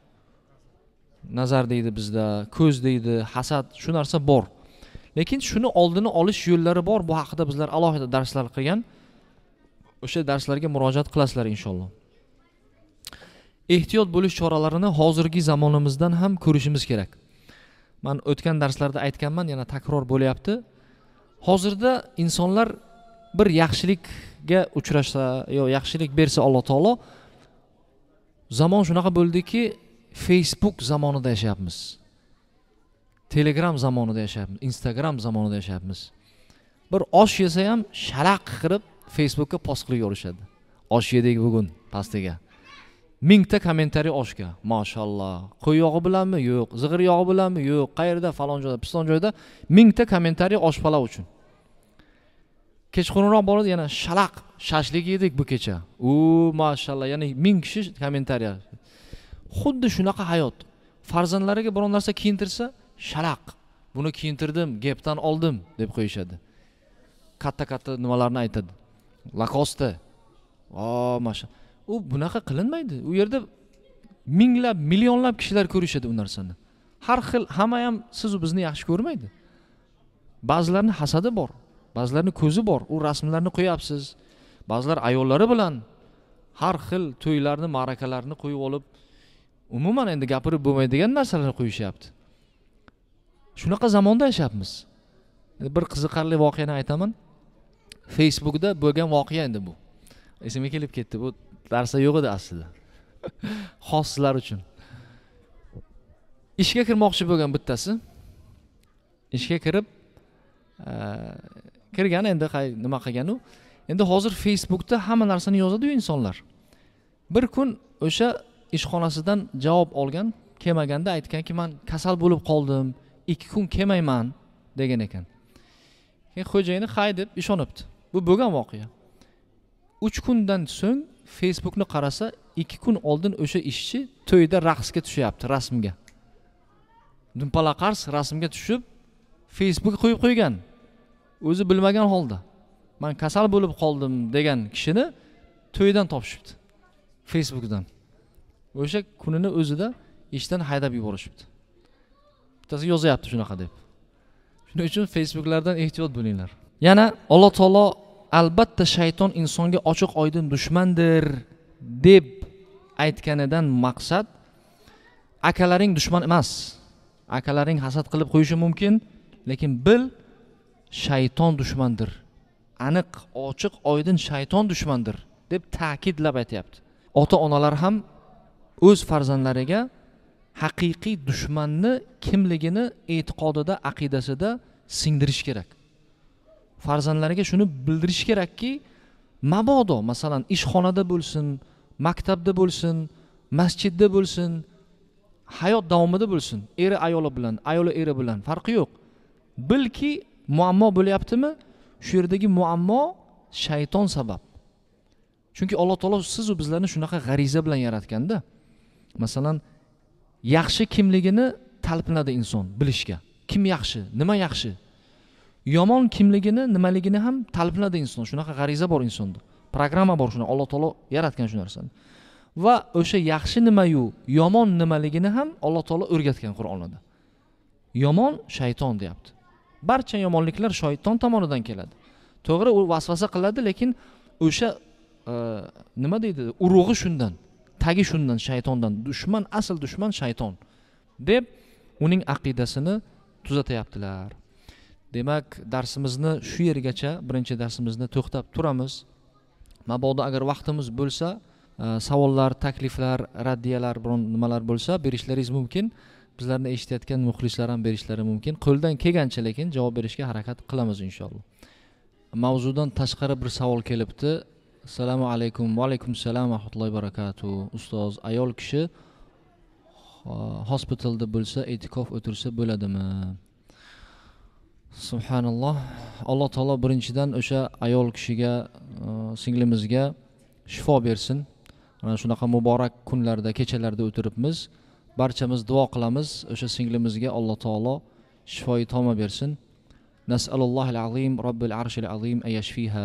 Nazar deydi bizda, ko'z deydi, hasad, shu narsa bor. Lekin shuni oldini olish yo'llari bor. Bu haqida bizlar alohida darslar qilgan. O'sha darslarga murojaat qilasizlar inshaalloh. Ehtiyot bo'lish choralarini hozirgi zamonimizdan ham ko'rishimiz kerak. Men o'tgan darslarda aytganman, yana takror bo'lyapti. Hozirda insonlar bir yaxshilikga uchrashsa, yo yaxshilik bersa Alloh taolo, zamon shunaqa bo'ldiki, Facebook zamonida yashayapmiz. Telegram zamonida yashayapmiz, Instagram zamonida yashayapmiz. Bir osh yesa ham shalaq qilib Facebookka post qilib yorishadi. Osh yedik bugun pastiga. 1000 ta kommentariy oshga. Mashallah. Qo'y yog'i bilanmi? Yo'q. Zig'ir yog'i bilanmi? Yo'q. Qayerda? Falon joyda, piston joyda 1000 ta kommentariy osh palav uchun. Kechqurunroq boradi yana shalaq, shashlik yedik bu kecha. Mashallah, ya'ni 1000 kishi kommentariy. Xuddi shunaqa hayot. Farzandlariga biror narsa kiyintirsa, shalaq. Buni kiyintirdim, gapdan oldim deb qo'yishadi. Katta-katta nimalarni aytadi. Lacoste. Mashallah. U bunaqa qilinmaydi. U yerda minglab, millionlab kishilar ko'rishadi u narsani. Har xil, hamma ham siz va bizni yaxshi ko'rmaydi. Ba'zilarning hasadi bor, ba'zilarning ko'zi bor. U rasmlarni qo'yapsiz. Ba'zilar ayollari bilan har xil to'ylarni, ma'rakalarni qo'yib olib, umuman endi gapirib bo'lmaydigan narsalarni qo'yishyapti. Shunaqa zamonda yashayapmiz. Bir qiziqarli voqeani aytaman. Facebookda bo'lgan voqea endi bu. Esimga kelib ketdi. Bu darsda yo'q edi aslida. Xos sizlar uchun. Ishga kirmoqchi bo'lgan bittasi. Ishga kirib kirgan, endi nima qilgan u? Endi hozir Facebookda hamma narsani yozadi-yu insonlar. Bir kun o'sha ishxonasidan javob olgan, kelmaganda aytganki, men kasal bo'lib qoldim, 2 kun kelmayman degan ekan. Keyin xo'jayini hay deb ishonibdi. Bu bo'lgan voqea. 3 kundan so'ng Facebookni qarasa, 2 kun oldin o'sha ishchi to'yda raqsga tushyapti, rasmga. Dumpalaqars rasmga tushib, Facebookga qo'yib qo'ygan. O'zi bilmagan holda. Men kasal bo'lib qoldim degan kishini to'ydan topishibdi. Facebookdan. O'sha kunini o'zida ishdan haydab yuborishibdi. Bittasi yozyapti shunaqa deb. Shuning uchun Facebooklardan ehtiyot bo'linglar. Yana Alloh taolo albatta shayton insonga ochiq oydin dushmandir deb aytganidan maqsad akalaring dushman emas. Akalaring hasad qilib qo'yishi mumkin, lekin bil, shayton dushmandir. Aniq, ochiq oydin shayton dushmandir deb ta'kidlab aytayapti. Ota-onalar ham o'z farzandlariga haqiqiy dushmanni kimligini e'tiqodida, aqidasida singdirish kerak. Farzandlariga shuni bildirish kerakki, mabodo masalan ishxonada bo'lsin, maktabda bo'lsin, masjidda bo'lsin, hayot davomida bo'lsin, eri ayoli bilan, ayoli eri bilan farqi yo'q. Bilki muammo bo'lyaptimi? Shu yerdagi muammo shayton sabab. Chunki Alloh taolo siz va bizlarni shunaqa g'ariza bilan yaratganda, masalan, yaxshi kimligini talpinadi inson bilishga. Kim yaxshi, nima yaxshi? Yomon kimligini, nimaligini ham talpinadi inson. Shunaqa g'ariza bor insonda. Programma bor shuna. Alloh taolo yaratgan shu narsani. Va o'sha yaxshi nima-yu, yomon nimaligini ham Alloh taolo o'rgatgan Qur'onda. Yomon shayton deyapti. Barcha yomonliklar shayton tomonidan keladi. To'g'ri, u vasvasa qiladi, lekin o'sha nima deydi? Urug'i shundan, tagi shundan, shaytondan. Dushman, asl dushman shayton deb uning aqidasini tuzatyaptilar. Demak, darsimizni shu yergacha, birinchi darsimizni to'xtab turamiz. Mabodo agar vaqtimiz bo'lsa, savollar, takliflar, raddiyalar, biron nimalar bo'lsa berishlaringiz mumkin. Bizlarni eshitayotgan muxlislar ham berishlari mumkin. Qo'ldan kelgancha lekin javob berishga harakat qilamiz inshaalloh. Mavzudan tashqari bir savol kelibdi. Assalomu alaykum. Va alaykum assalom va rahmatullohi va barakatuh. Ustoz, ayol kishi hospitalda bo'lsa, e'tikof o'tirsa bo'ladimi? Subhanalloh. Alloh taolo birinchidan o'sha ayol kishiga, singlimizga shifo bersin. Mana shunaqa muborak kunlarda, kechalarda o'tiribmiz. Barchamiz duo qilamiz, o'sha singlimizga Alloh taolo shifoyi toma bersin. Nas'alullohil azim, Robbil arshil azim ayashfiha.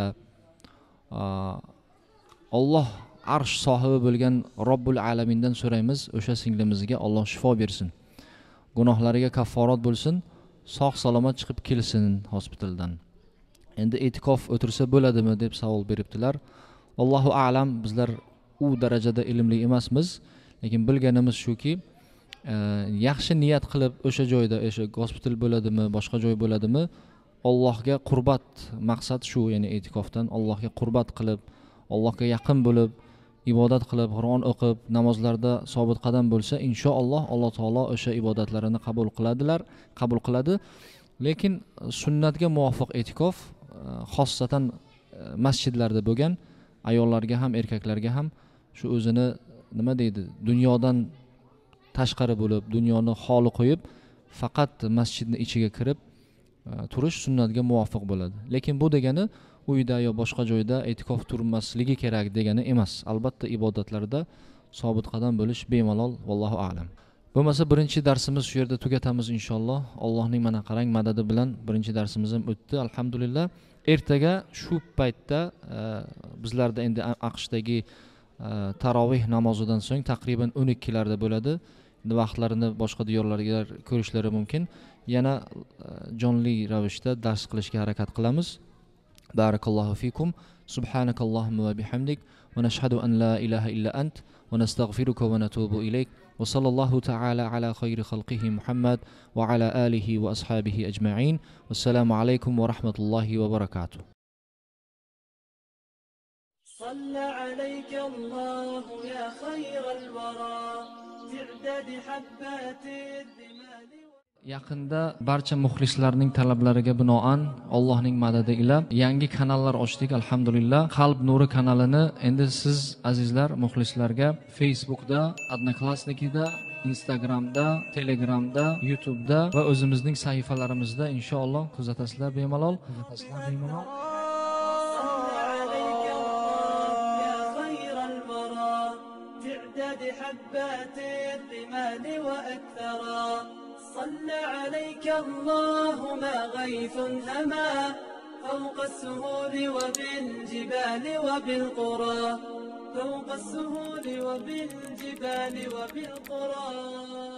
Alloh arsh sohibi bo'lgan Robbul alamindan so'raymiz, o'sha singlimizga Alloh shifo bersin. Gunohlariga kafforat bo'lsin, sog' salomat chiqib kelsin hospitaldan. Endi e'tikof o'tirsa bo'ladimi deb savol beribdilar. Allohu a'lam, bizlar u darajada ilmli emasmiz, lekin bilganimiz shuki, yaxshi niyat qilib o'sha joyda, o'sha hospital bo'ladimi, boshqa joy bo'ladimi, Allohga qurbat, maqsad shu, ya'ni e'tikofdan Allohga qurbat qilib, Allohga yaqin bo'lib, ibodat qilib, Qur'on o'qib, namozlarda sobit qadam bo'lsa, inshaalloh Alloh taolo o'sha ibodatlarini qabul qiladi. Lekin sunnatga muvofiq e'tikof xossatan masjidlarda bo'lgan ayollarga ham, erkaklarga ham shu o'zini nima deydi, dunyodan tashqari bo'lib, dunyoni xoli qo'yib, faqat masjidning ichiga kirib turish sunnatga muvofiq bo'ladi. Lekin bu degani uyda yo boshqa joyda e'tikof turmasligi kerak degani emas. Albatta ibodatlarda sobit qadam bo'lish bemalol, vallohu a'lam. Bo'lmasa birinchi darsimiz shu yerda tugatamiz inshaalloh. Allohning mana qarang madadi bilan birinchi darsimiz ham o'tdi, alhamdulillah. Ertaga shu paytda bizlarda endi AQShdagi tarovih namozidan so'ng taqriban 12 larda bo'ladi. Vaqtlarini boshqa diyorlarga ko'rishlari mumkin. Yana jonli ravishda dars qilishga harakat qilamiz. Barakallohu fikum. Subhanakallahumma va bihamdik va nashhadu an la ilaha illa ant va nastaghfiruka va natubu ilayk. Va sallallohu ta'ala ala khayri khalqihi Muhammad va ala alihi va ashabihi ajma'in. Wassalamu alaykum va rahmatullohi va barakatuh. صلى عليك الله يا خير الورى تعداد حبات الرمال. Yaqinda barcha muxlislarning talablariga binoan Allohning madadi ila yangi kanallar ochdik, alhamdulillah. Qalb nuri kanalini endi siz azizlar muxlislarga Facebookda, Odnoklassnikida, Instagramda, Telegramda, YouTube'da va o'zimizning sahifalarimizda inshaalloh kuzatasizlar bemalol. حبات الرمال وأكثرا صلى عليك الله ما غيث هما فوق السهول وبالجبال وبالقرى فوق السهول وبالجبال وبالقرى.